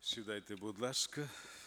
Сідайте, будь ласка.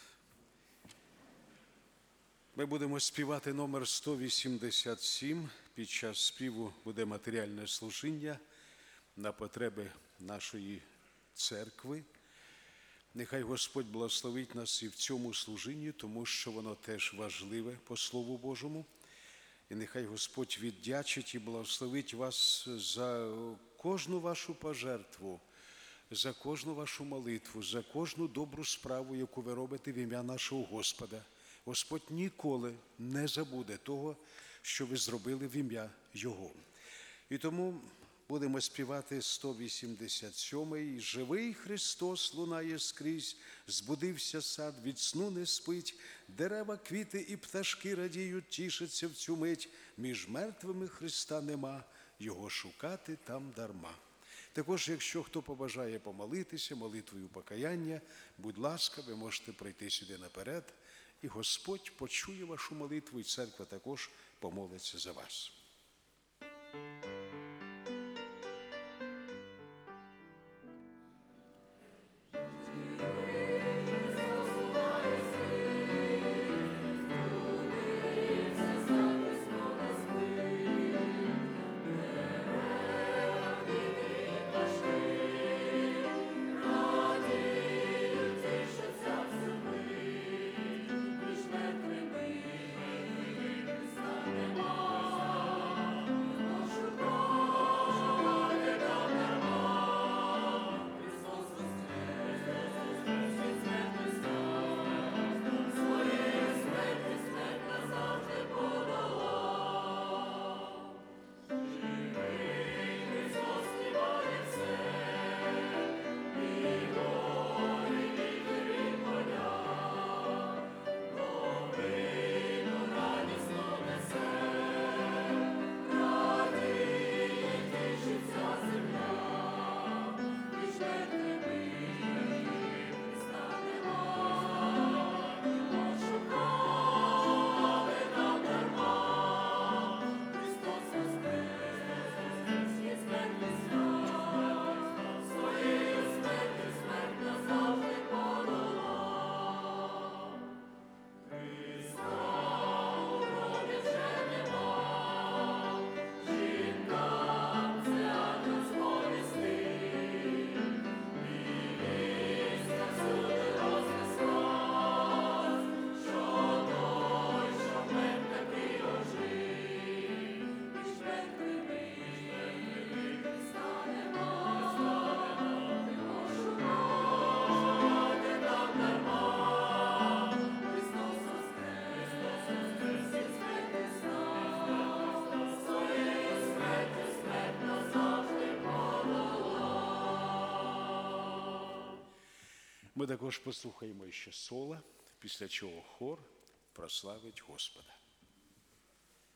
Ми будемо співати номер 187. Під час співу буде матеріальне служіння на потреби нашої церкви. Нехай Господь благословить нас і в цьому служінні, тому що воно теж важливе по Слову Божому. І нехай Господь віддячить і благословить вас за кожну вашу пожертву, за кожну вашу молитву, за кожну добру справу, яку ви робите в ім'я нашого Господа. Господь ніколи не забуде того, що ви зробили в ім'я Його. І тому будемо співати 187-й. «Живий Христос лунає скрізь, збудився сад, від сну не спить, дерева, квіти і пташки радіють, тішаться в цю мить, між мертвими Христа нема, Його шукати там дарма». Також, якщо хто побажає помолитися молитвою покаяння, будь ласка, ви можете прийти сюди наперед, і Господь почує вашу молитву, і церква також помолиться за вас. Ми також послухаємо ще соло, після чого хор прославить Господа.